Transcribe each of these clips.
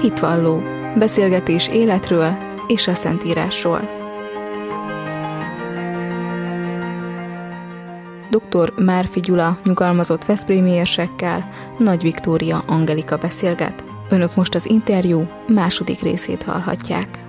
Hitvalló, beszélgetés életről és a Szentírásról. Dr. Márfi Gyula nyugalmazott veszprémi érsekkel, Nagy Viktória Angelika beszélget. Önök most az interjú második részét hallhatják.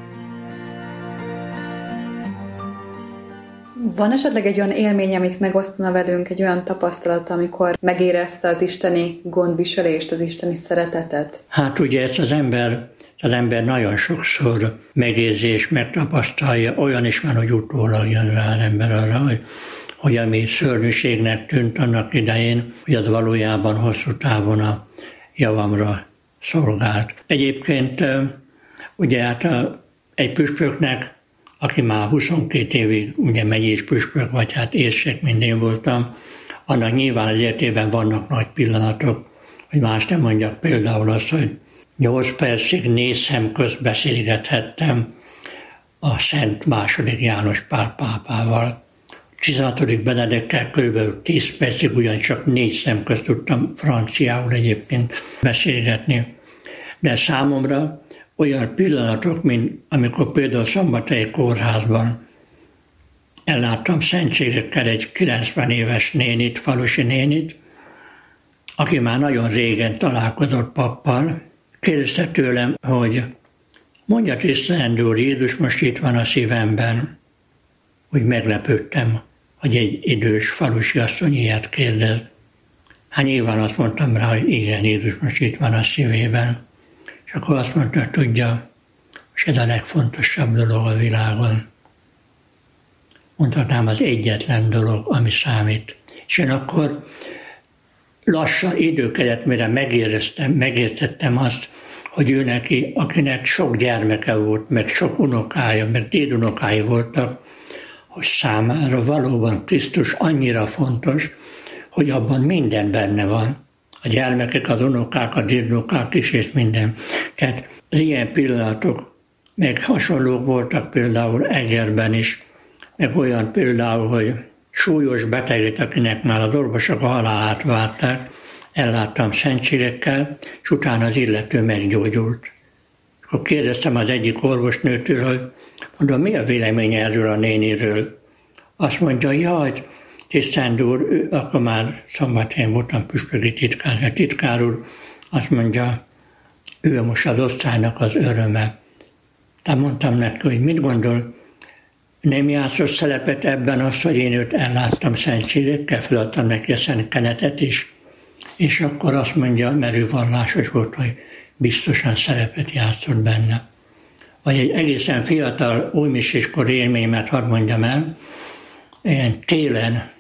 Van esetleg egy olyan élmény, amit megosztana velünk, egy olyan tapasztalat, amikor megérezte az isteni gondviselést, az isteni szeretetet? Hát ugye ezt az ember nagyon sokszor megérzi és megtapasztalja, olyan is van, hogy utólag jön rá az ember arra, hogy ami szörnyűségnek tűnt annak idején, hogy az valójában hosszú távon a javamra szolgált. Egyébként ugye hát egy püspöknek, aki már 22 évig ugye megyés püspök, vagy hát érsek, mint én voltam, annak nyilván az életében vannak nagy pillanatok, hogy más nem mondjak, például az, hogy 8 percig 4 szem közt beszélgethettem a Szent II. János Pál pápával. 16. Benedekkel kb. 10 percig ugyancsak 4 szem közt tudtam franciául egyébként beszélgetni. De számomra olyan pillanatok, mint amikor például Szombathelyi kórházban elláttam szentségekkel egy 90 éves nénit, falusi nénit, aki már nagyon régen találkozott pappal, kérdezte tőlem, hogy mondja tisztelendő úr, Jézus most itt van a szívemben. Úgy meglepődtem, hogy egy idős falusi asszony ilyet kérdez. Hát nyilván azt mondtam rá, hogy igen, Jézus most itt van a szívében. És akkor azt mondta, hogy tudja, és ez a legfontosabb dolog a világon. Mondhatnám, az egyetlen dolog, ami számít. És én akkor lassan idő kellett, mire megértettem azt, hogy ő neki, akinek sok gyermeke volt, meg sok unokája, meg dédunokái voltak, hogy számára valóban Krisztus annyira fontos, hogy abban minden benne van. A gyermekek, az unokák, a dédunokák is, és minden. Tehát az ilyen pillanatok, meg hasonlók voltak például Egerben is, meg olyan például, hogy súlyos beteget, akinek már az orvosok a halálát várták, elláttam szentségekkel, és utána az illető meggyógyult. Akkor kérdeztem az egyik orvosnőtől, hogy mondom, mi a véleménye erről a néniről? Azt mondja, jaj, tisztelt úr, akkor már Szombathelyen voltam püspöki titkár úr, azt mondja, ő most az osztálynak az öröme. Tehát mondtam neki, hogy mit gondol, nem játszott szerepet ebben az, hogy én őt elláttam szentségekkel, feladtam neki a szent kenetet is, és akkor azt mondja, mert ő vallásos volt, hogy biztosan szerepet játszott benne. Vagy egy egészen fiatal újmiséskor élményemet hadd mondjam el, ilyen télen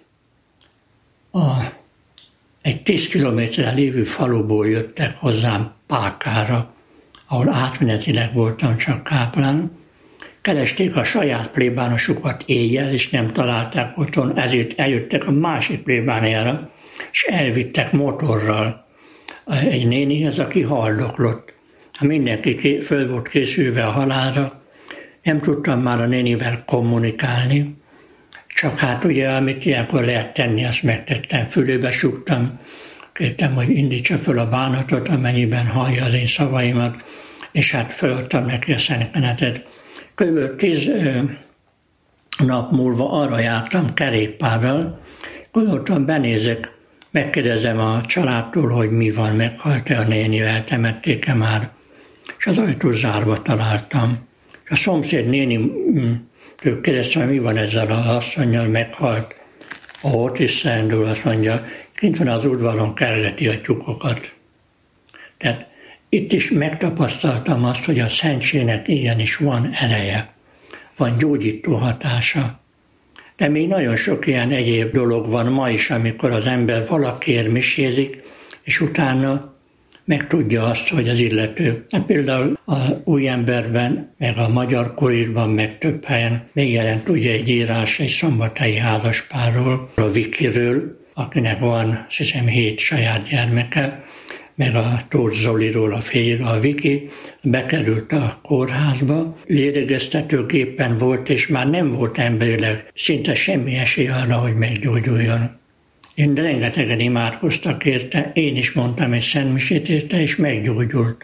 egy 10 kilométerre lévő faluból jöttek hozzám Pákára, ahol átmenetileg voltam csak káplán. Keresték a saját plébánosukat éjjel, és nem találták otthon, ezért eljöttek a másik plébániára, és elvittek motorral egy nénihez, aki haldoklott. Mindenki föl volt készülve a halálra, nem tudtam már a nénivel kommunikálni, csak hát ugye, amit ilyenkor lehet tenni, azt megtettem, fülébe súgtam, kértem, hogy indítsa föl a bánatot, amennyiben hallja az én szavaimat, és hát feladtam neki a szentkenetet. Kb. 10 nap múlva arra jártam kerékpárral, gondoltam, benézek, megkérdezem a családtól, hogy mi van, meghalt-e a néni, eltemették-e már, és az ajtó zárva találtam. És a szomszéd néni kérdeztem, hogy mi van ezzel az asszonnyal, meghalt. Ó, tisztelendő, azt mondja, kint van az udvaron, kergeti a tyúkokat. Tehát itt is megtapasztaltam azt, hogy a szentségnek igenis van ereje, van gyógyító hatása. De még nagyon sok ilyen egyéb dolog van ma is, amikor az ember valakiért misézik, és utána megtudja azt, hogy az illető. Például az Újemberben, meg a Magyar Kurírban, meg több helyen megjelent ugye egy írás egy szombathelyi házaspárról, a Vikiről, akinek van, azt hiszem, 7 saját gyermeke, meg a Tóth Zoliról, a férjéről, a Viki bekerült a kórházba, lélegeztetőgépen volt, és már nem volt emberileg szinte semmi esély arra, hogy meggyógyuljon. Én rengetegen imádkoztak érte, én is mondtam egy szentmisét érte, és meggyógyult.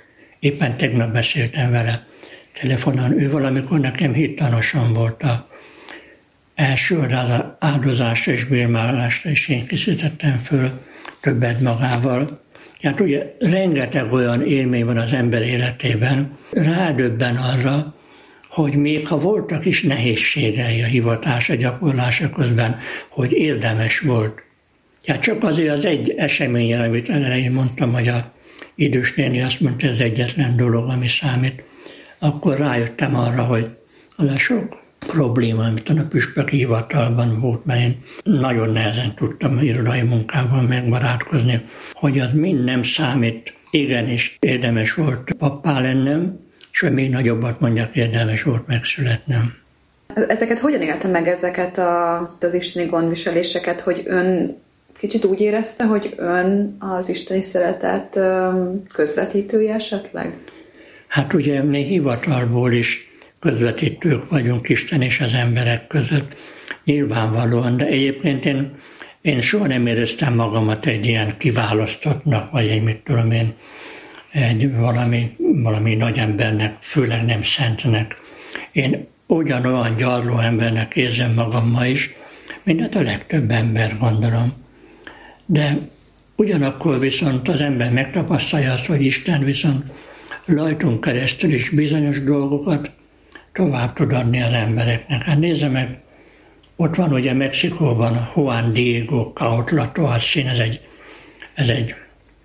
Éppen tegnap beszéltem vele telefonon. Ő valamikor nekem hittanosan volt a első áldozásra és bírálásra, és én készítettem föl többet magával. Hát ugye rengeteg olyan élmény van az ember életében, rádöbben arra, hogy még ha voltak is nehézségei a hivatása gyakorlása közben, hogy érdemes volt. Hát csak azért az egy eseményen, amit elején mondtam, hogy a idős néni azt mondta, ez egyetlen dolog, ami számít, akkor rájöttem arra, hogy az a sok probléma, amit a püspöki hivatalban volt, mert én nagyon nehezen tudtam irodai munkával megbarátkozni, hogy az mind nem számít. Igenis érdemes volt pappá lennem, és hogy még nagyobbat mondjak, érdemes volt megszületnem. Ezeket hogyan élte meg, ezeket az isteni gondviseléseket, hogy ön kicsit úgy érezte, hogy ön az isteni szeretet közvetítője esetleg? Hát ugye mi hivatalból is közvetítők vagyunk Isten és az emberek között, nyilvánvalóan, de egyébként én soha nem éreztem magamat egy ilyen kiválasztottnak, vagy egy mit tudom én, egy valami nagy embernek, főleg nem szentnek. Én ugyanolyan gyarló embernek érzem magam ma is, mint a legtöbb ember, gondolom. De ugyanakkor viszont az ember megtapasztalja azt, hogy Isten viszont rajtunk keresztül is bizonyos dolgokat tovább tud adni az embereknek. Hát nézze meg, ott van ugye Mexikóban Juan Diego Cuautla Toasin, ez egy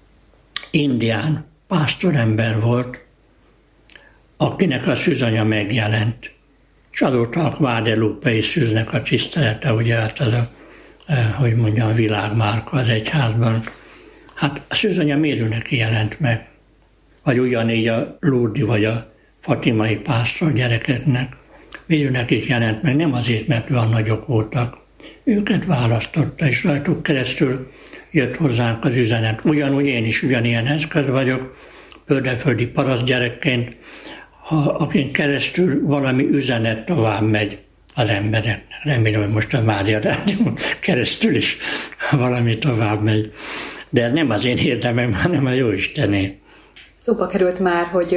indián pásztorember volt, akinek a szűzanya megjelent. És azóta a guadelupei szűznek a tisztelete, ugye hát az hogy mondjam, a világmárka az egyházban. Hát a szűzanya miért neki jelent meg? Vagy ugyanígy a Lurdi vagy a fatimai pásztor gyerekeknek. Miért nekik jelent meg? Nem azért, mert olyan nagyok voltak. Őket választotta, és rajtuk keresztül jött hozzánk az üzenet. Ugyanúgy én is ugyanilyen eszköz vagyok, földeföldi paraszt gyerekként, akin keresztül valami üzenet tovább megy az embereknek. Remélem, hogy most a Mária Rádión keresztül is valami tovább megy. De ez nem az én érdemem, hanem a Jóistené. Szóba került már, hogy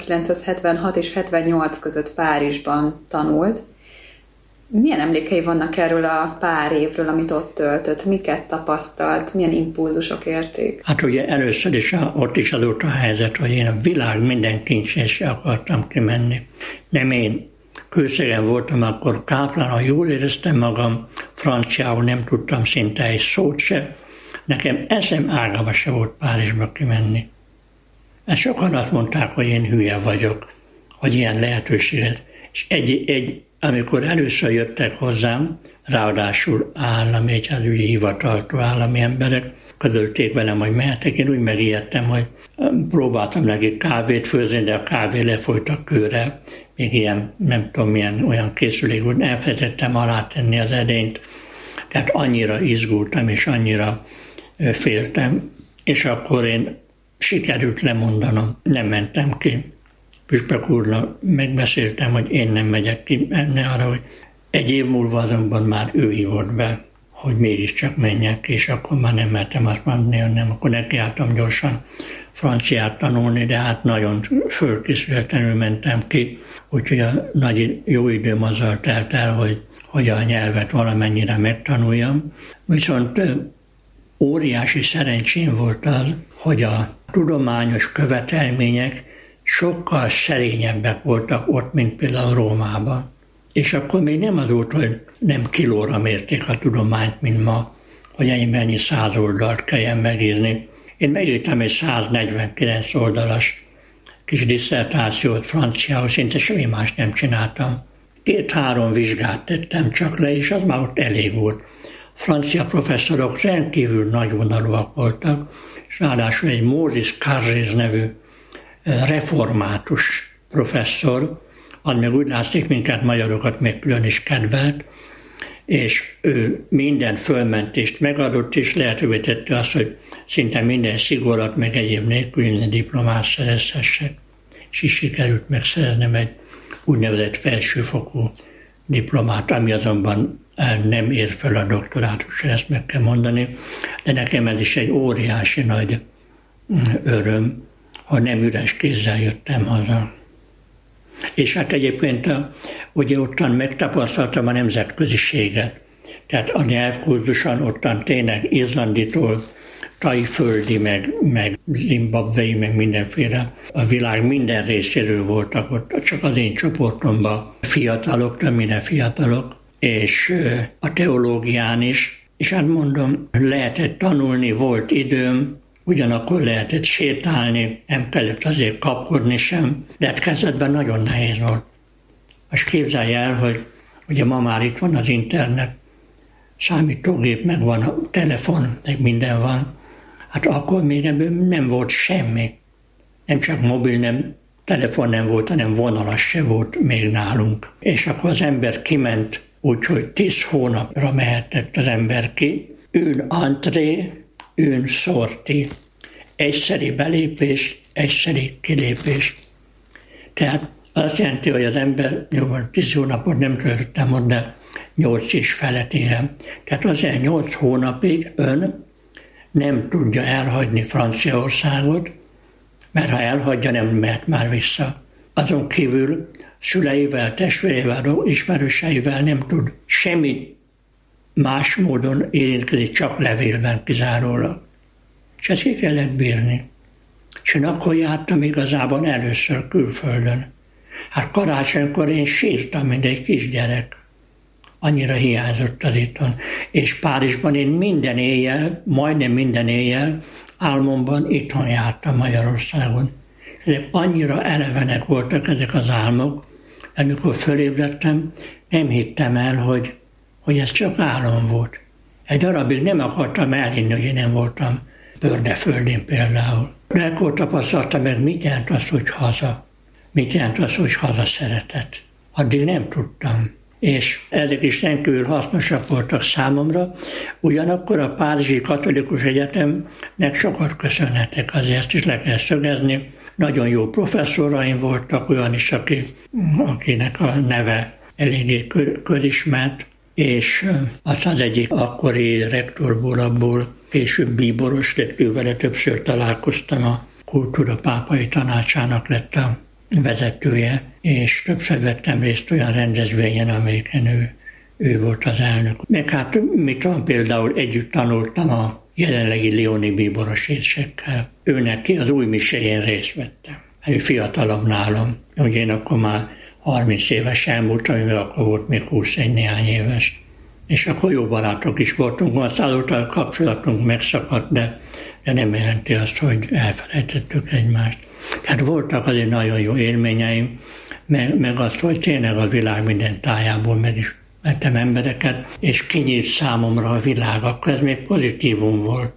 1976 és 78 között Párizsban tanult. Milyen emlékei vannak erről a pár évről, amit ott töltött? Miket tapasztalt? Milyen impulzusok érték? Hát ugye először is ott is az volt a helyzet, hogy én a világ minden kincsésre akartam kimenni. Nem én. Kőszegen voltam akkor káplán, ha jól éreztem magam, franciául nem tudtam szinte egy szót se. Nekem eszem ágában se volt Párizsba kimenni. Mert sokan azt mondták, hogy én hülye vagyok, hogy ilyen lehetőséget. És amikor először jöttek hozzám, ráadásul állami egyházügyi hivataltól állami emberek, közölték velem, hogy mehetek, én úgy megijedtem, hogy próbáltam nekik kávét főzni, de a kávé lefolyt a kőre, még ilyen, nem tudom milyen olyan készülék volt, elfelejtettem alátenni az edényt, tehát annyira izgultam és annyira féltem, és akkor én sikerült lemondanom, nem mentem ki. Püspök úrnak megbeszéltem, hogy én nem megyek ki, arra, hogy egy év múlva azonban már ő hívott be, hogy mégiscsak menjek, és akkor már nem mertem azt mondani, hogy nem, akkor nekiálltam gyorsan franciát tanulni, de hát nagyon fölkészületlenül mentem ki, úgyhogy a nagy jó időm azzal telt el, hogy a nyelvet valamennyire megtanuljam. Viszont óriási szerencsém volt az, hogy a tudományos követelmények sokkal szerényebbek voltak ott, mint például Rómában. És akkor még nem az volt, hogy nem kilóra mérték a tudományt, mint ma, hogy ennyi 100 oldalt kelljen megírni. Én megírtam egy 149 oldalas kis disszertációt franciául, szinte semmi más nem csináltam. 2-3 vizsgát tettem csak le, és az már ott elég volt. Francia professzorok rendkívül nagyvonalúak voltak, és ráadásul egy Maurice Carrez nevű református professzor, az meg úgy látszik, minket magyarokat még külön is kedvelt, és ő minden fölmentést megadott, és lehetővé tette azt, hogy szinte minden szigorlat, meg egyéb nélkül minden diplomát szerezhessek. És is sikerült megszereznem egy úgynevezett felsőfokú diplomát, ami azonban nem ér fel a doktorátusra, ezt meg kell mondani, de nekem ez is egy óriási nagy öröm, ha nem üres kézzel jöttem haza. És hát egyébként ugye ottan megtapasztaltam a nemzetköziséget. Tehát a nyelvkurzuson ottan tényleg izlanditól, tajföldi, meg zimbabwei, meg mindenféle, a világ minden részéről voltak ott, csak az én csoportomban fiatalok, többnyire fiatalok, és a teológián is, és hát mondom, lehetett tanulni, volt időm, ugyanakkor lehetett sétálni, nem kellett azért kapkodni sem, de hát kezdetben nagyon nehéz volt. Most képzelj el, hogy ugye ma már itt van az internet, számítógép, meg van a telefon, meg minden van. Hát akkor még nem volt semmi. Nem csak mobil, nem telefon nem volt, hanem vonalas se volt még nálunk. És akkor az ember kiment, úgyhogy 10 hónapra mehetett az ember ki. Ün entré, ün sorti. Egyszeri belépés, egyszeri kilépés. Tehát azt jelenti, hogy az ember, 10 hónapot nem töltöttem ott, de 8 is felett élem. Tehát azért 8 hónapig ön nem tudja elhagyni Franciaországot, mert ha elhagyja, nem mehet már vissza. Azon kívül szüleivel, testvérével, ismerőseivel nem tud semmi más módon érintkezni, csak levélben kizárólag. És ezt ki kellett bírni. És én akkor jártam igazából először külföldön. Hát karácsonykor én sírtam, mint egy kisgyerek. Annyira hiányzott az itthon. És Párizsban én minden éjjel, majdnem minden éjjel álmomban itthon jártam Magyarországon. Ezek annyira elevenek voltak ezek az álmok, amikor fölébredtem, nem hittem el, hogy ez csak álom volt. Egy darabig nem akartam elhinni, hogy én nem voltam Bördeföldén például. De ekkor tapasztaltam meg, mit jelent az, hogy haza. Mit jelent az, hogy hazaszeretet. Addig nem tudtam. És ezek is rendkívül hasznosak voltak számomra. Ugyanakkor a Párizsi Katolikus Egyetemnek sokat köszönhetek, azért is le kell szögezni. Nagyon jó professzoraim voltak, olyan is, akinek a neve eléggé közismert, és az egyik akkori rektorból, abból később bíboros lett, vele többször találkoztam, a Kultúra Pápai Tanácsának lett a vezetője, és többször vettem részt olyan rendezvényen, amelyiken ő volt az elnök. Meg hát mit tudom, például együtt tanultam a jelenlegi Lioni bíboros érsekkel. Őnek ki az új miséjén részt vettem. Ő fiatalabb nálam. Ugye én akkor már 30 éves elmúltam, mivel akkor volt még 21 néhány éves. És akkor jó barátok is voltunk, aztán a kapcsolatunk megszakadt, de nem jelenti azt, hogy elfelejtettük egymást. Tehát voltak azért nagyon jó élményeim, meg azt, hogy tényleg a világ minden tájából megismertem embereket, és kinyílt számomra a világ, akkor ez még pozitívum volt.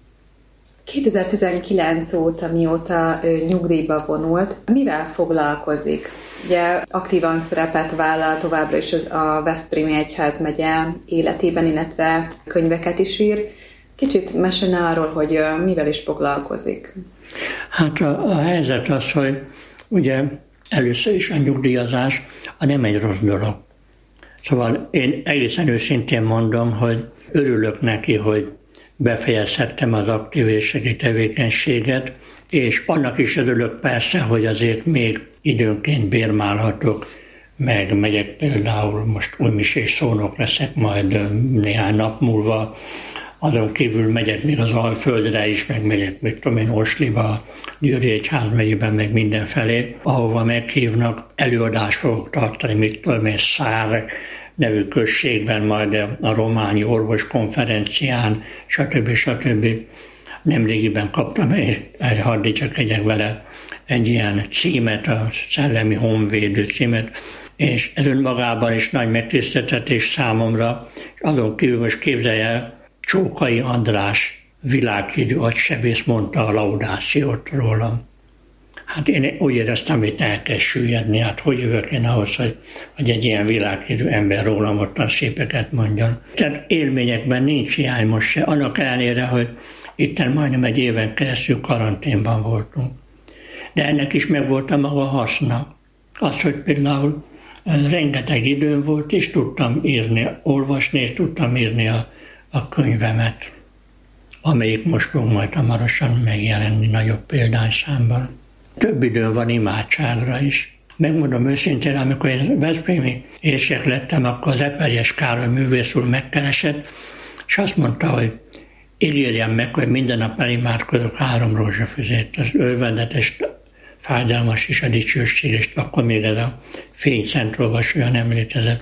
2019 óta, mióta nyugdíjba vonult, mivel foglalkozik? Ugye aktívan szerepet vállal továbbra is a Veszprémi Egyházmegye életében, illetve könyveket is ír. Kicsit mesélne arról, hogy mivel is foglalkozik. Hát a helyzet az, hogy ugye először is a nyugdíjazás nem egy rossz dolog. Szóval én egészen őszintén mondom, hogy örülök neki, hogy befejezhettem az aktív éjségi tevékenységet, és annak is örülök persze, hogy azért még időnként bérmálhatok, meg megyek például, most újmisés szónok leszek majd néhány nap múlva, azon kívül megyek még az Alföldre is, meg megyek, mit tudom én, Osliba, Győri Egyházmegyében, meg mindenfelé, ahova meghívnak, előadást fogok tartani, mit tudom én, Szár nevű községben, majd a rományi orvos konferencián, stb. Nemrégiben kaptam hadd csak egyek vele egy ilyen címet, a Szellemi Honvédő címet, és ez önmagában is nagy megtiszteltetés számomra, és azon kívül most képzelj el, Csókai András világhírű agysebész mondta a laudációt rólam. Hát én úgy éreztem, hogy el kell süllyedni, hát hogy jövök én ahhoz, hogy egy ilyen világhírű ember rólam ottan szépeket mondjon. Tehát élményekben nincs hiány most se, annak ellenére, hogy itten majdnem egy éven keresztül karanténban voltunk. De ennek is megvolt a maga haszna. Az, hogy például rengeteg időm volt, és tudtam írni, olvasni, és tudtam írni a könyvemet, amelyik most fog majd hamarosan megjelenni nagyobb példányszámban. több időm van imádságra is. Megmondom őszintén, amikor én veszprémi érsek lettem, akkor az Eperjes Károly művész úr megkeresett, és azt mondta, hogy ígérjem meg, hogy minden nap elimádkozok 3 rózsafüzét, az örvendetes, fájdalmas és a dicsőséges, akkor még ez a fényszent olvasója nem létezett.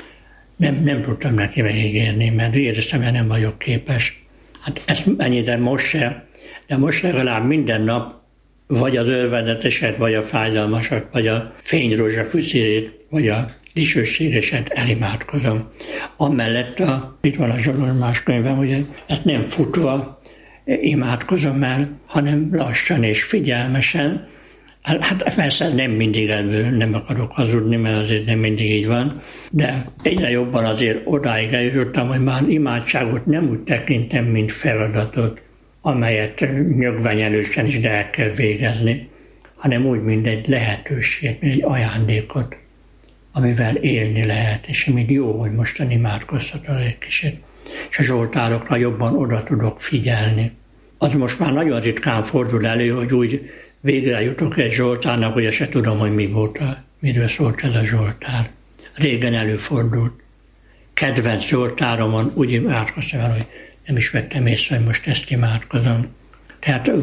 Nem tudtam neki megígérni, mert éreztem, hogy nem vagyok képes. Hát ezt ennyire most se, de most legalább minden nap vagy az örvendeteset, vagy a fájdalmasat, vagy a fényrózsafüzét, vagy a dicsőségeset elimádkozom. Amellett itt van a Zsolozsmás könyvem, hogy ezt nem futva imádkozom el, hanem lassan és figyelmesen. Hát persze nem mindig ebből nem akarok hazudni, mert azért nem mindig így van, de egyre jobban azért odáig eljutottam, hogy már imádságot nem úgy tekintem, mint feladatot, amelyet nyögvenyelősen is el kell végezni, hanem úgy, mint egy lehetőség, mint egy ajándékot, amivel élni lehet, és még jó, hogy mostan imádkozhatok egy kicsit, és a zsoltárokra jobban oda tudok figyelni. Az most már nagyon ritkán fordul elő, hogy úgy végre jutok egy zsoltárnak, hogy se tudom, hogy miről szólt ez a zsoltár. Régen előfordult. Kedvenc zsoltáromon úgy imádkoztam el, hogy nem is vettem észre, hogy most ezt imádkozom. Tehát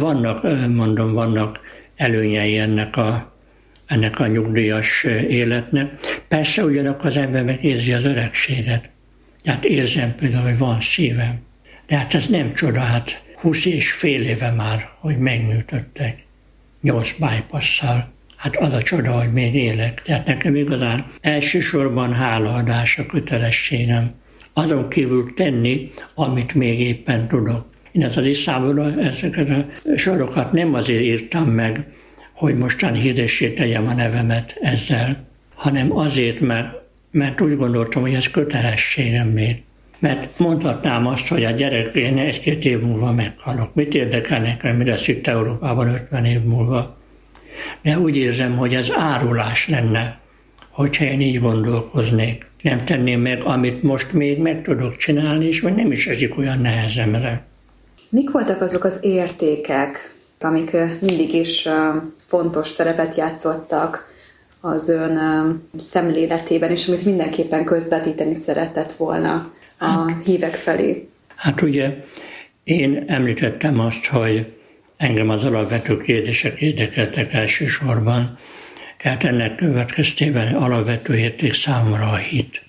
vannak előnyei ennek a nyugdíjas életnek. Persze ugyanakkor az ember megérzi az öregséget. Tehát érzem például, hogy van szívem. De hát ez nem csoda, hát 20 és fél éve már, hogy megműtöttek 8 bypasszal. Hát az a csoda, hogy még élek. Tehát nekem igazán elsősorban hálaadás a kötelességem. Azon kívül tenni, amit még éppen tudok. Én az iszámból ezeket a sorokat nem azért írtam meg, hogy mostan híressé tegyem a nevemet ezzel, hanem azért, mert úgy gondoltam, hogy ez kötelességem még. Mert mondhatnám azt, hogy a gyerek, én 1-2 év múlva meghalok. Mit érdekel nekem, mi lesz itt Európában 50 év múlva? De úgy érzem, hogy ez árulás lenne, hogyha én így gondolkoznék. Nem tenném meg, amit most még meg tudok csinálni, és vagy nem is esik olyan nehezemre. Mik voltak azok az értékek, amik mindig is fontos szerepet játszottak az ön szemléletében, és amit mindenképpen közvetíteni szeretett volna a hívek felé? Hát ugye én említettem azt, hogy engem az alapvető kérdések érdekeltek elsősorban, tehát ennek következtében alapvető érték számomra a hit.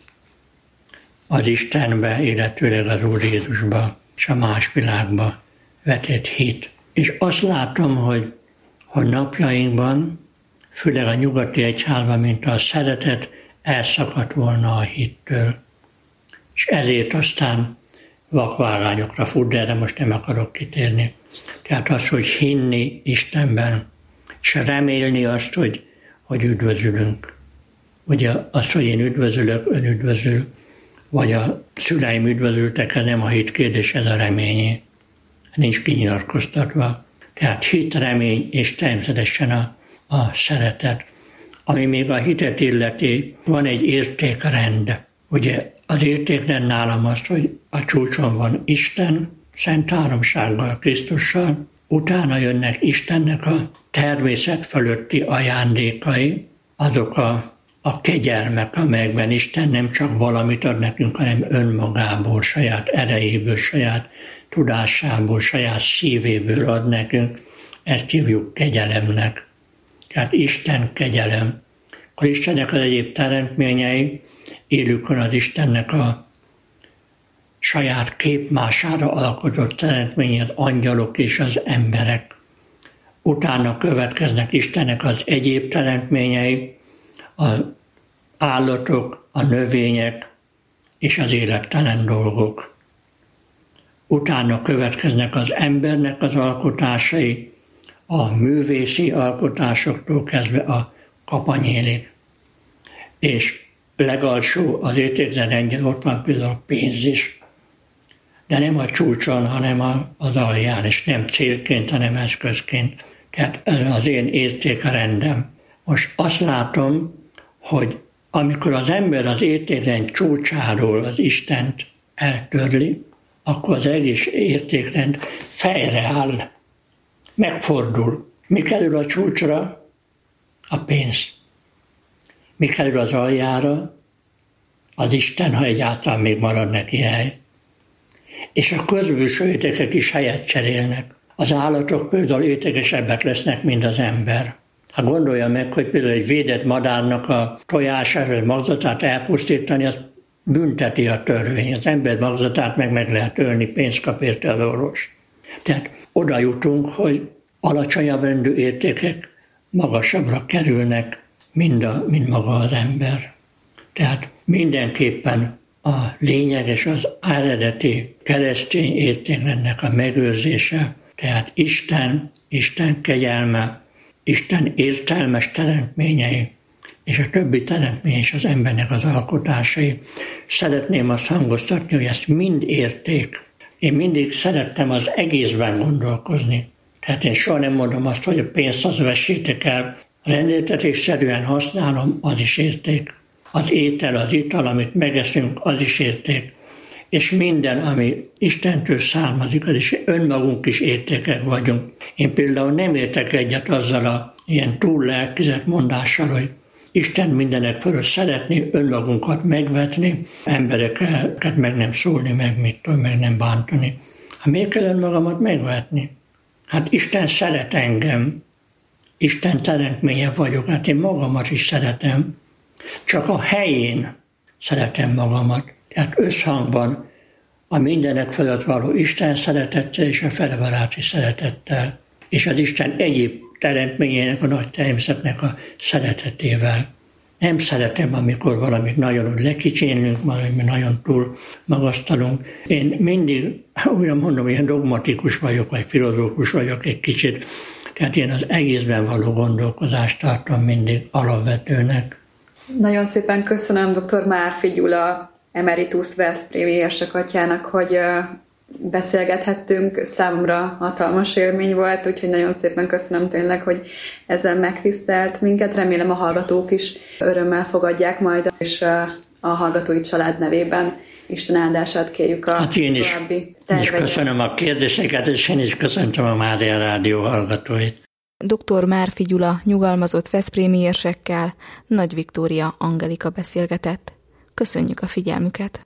Az Istenbe, illetőleg az Úr Jézusba és a más világba vetett hit. És azt látom, hogy napjainkban, főleg a nyugati egyházban, mint a szeretet, elszakadt volna a hittől. És ezért aztán vakvágányokra fut, de erre most nem akarok kitérni. Tehát az, hogy hinni Istenben, és remélni azt, hogy üdvözülünk. Ugye az, hogy én üdvözülök, ön üdvözül, vagy a szüleim üdvözültek, ez nem a hit kérdés, ez a reményé. Nincs kinyilatkoztatva. Tehát hit, remény és természetesen a szeretet. Ami még a hitet illeti, van egy értékrend. Ugye az értékrend nálam az, hogy a csúcson van Isten, Szent Háromsággal, Krisztussal, utána jönnek Istennek a természet fölötti ajándékai, azok a kegyelmek, amelyekben Isten nem csak valamit ad nekünk, hanem önmagából, saját erejéből, saját tudásából, saját szívéből ad nekünk. Ezt hívjuk kegyelemnek. Tehát Isten kegyelem. Akkor Istennek az egyéb teremtményei, élükön az Istennek a saját képmására alkotott teremtményei, az angyalok és az emberek. Utána következnek Istennek az egyéb teremtményei, az állatok, a növények és az élettelen dolgok. Utána következnek az embernek az alkotásai, a művészi alkotásoktól kezdve a kapanyélig. És legalsó az értékrendjén ott van például a pénz is, de nem a csúcson, hanem az alján, és nem célként, hanem eszközként. Tehát ez az én értékrendem. Most azt látom, hogy amikor az ember az értékrend csúcsáról az Istent eltörli, akkor az egész értékrend fejre áll, megfordul. Mi kerül a csúcsra? a pénz. Mi kerül az aljára? Az Isten, ha egyáltalán még marad neki hely. És a közbülső értékek is helyet cserélnek. Az állatok például értékesebbek lesznek, mint az ember. Ha gondolja meg, hogy például egy védett madárnak a tojását vagy magzatát elpusztítani, az bünteti a törvény. Az ember magzatát meg lehet ölni, pénzt kap érte az orvos. Tehát oda jutunk, hogy alacsonyabb rendű értékek magasabbra kerülnek, mint maga az ember. Tehát mindenképpen a lényeges az eredeti keresztény értékrendnek a megőrzése, tehát Isten kegyelme, Isten értelmes teremtményei, és a többi teremtmény és az embernek az alkotásai. Szeretném azt hangoztatni, hogy ezt mind érték. Én mindig szerettem az egészben gondolkozni. Tehát én soha nem mondom azt, hogy a pénzt az vessétek el. Rendeltetésszerűen használom, az is érték. Az étel, az ital, amit megeszünk, az is érték. És minden, ami Istentől származik, az is önmagunk is értékek vagyunk. Én például nem értek egyet azzal a ilyen túl lelkizett mondással, hogy Isten mindenek fölött szeretni, önmagunkat megvetni, embereket meg nem szólni, meg nem bántani. Hát miért kell önmagamat megvetni? Hát Isten szeret engem, Isten teremtménye vagyok, hát én magamat is szeretem, csak a helyén szeretem magamat. Tehát összhangban a mindenek fölött való Isten szeretettel és a felebaráti szeretettel, és az Isten egyéb teremtményének, a nagy természetnek a szeretetével. Nem szeretem, amikor valamit nagyon lekicsinlünk, valamit nagyon túl magasztalunk. Én mindig, újra mondom, ilyen dogmatikus vagyok, vagy filozófus vagyok egy kicsit, tehát én az egészben való gondolkozást tartom mindig alapvetőnek. Nagyon szépen köszönöm dr. Márfi Gyula, emeritus veszprémi érsekatyjának, hogy beszélgethettünk. Számomra hatalmas élmény volt, úgyhogy nagyon szépen köszönöm tényleg, hogy ezzel megtisztelt minket. Remélem a hallgatók is örömmel fogadják majd, és a hallgatói család nevében Isten áldását kérjük a további tervekben. Én is köszönöm a kérdéseket, és én is köszöntöm a Mária Rádió hallgatóit. Dr. Márfi Gyula nyugalmazott veszprémi érsekkel Nagy Viktória Angelika beszélgetett. Köszönjük a figyelmüket!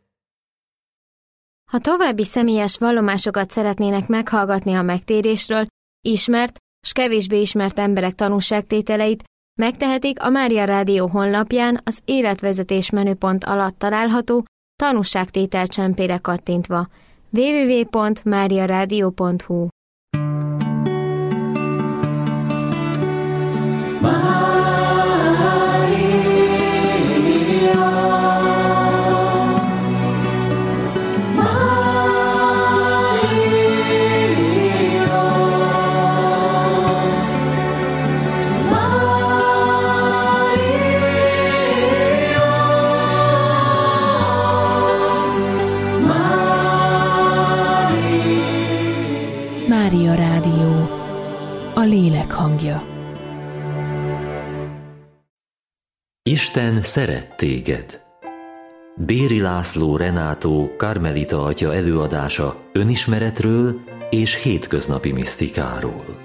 Ha további személyes vallomásokat szeretnének meghallgatni a megtérésről, ismert s kevésbé ismert emberek tanúságtételeit, megtehetik a Mária Rádió honlapján az életvezetés menüpont alatt található tanúságtétel csempére kattintva www.mariaradio.hu. Mária Rádió, a lélek hangja. Isten szeret téged. Béri László Renátó karmelita atya előadása önismeretről és hétköznapi misztikáról.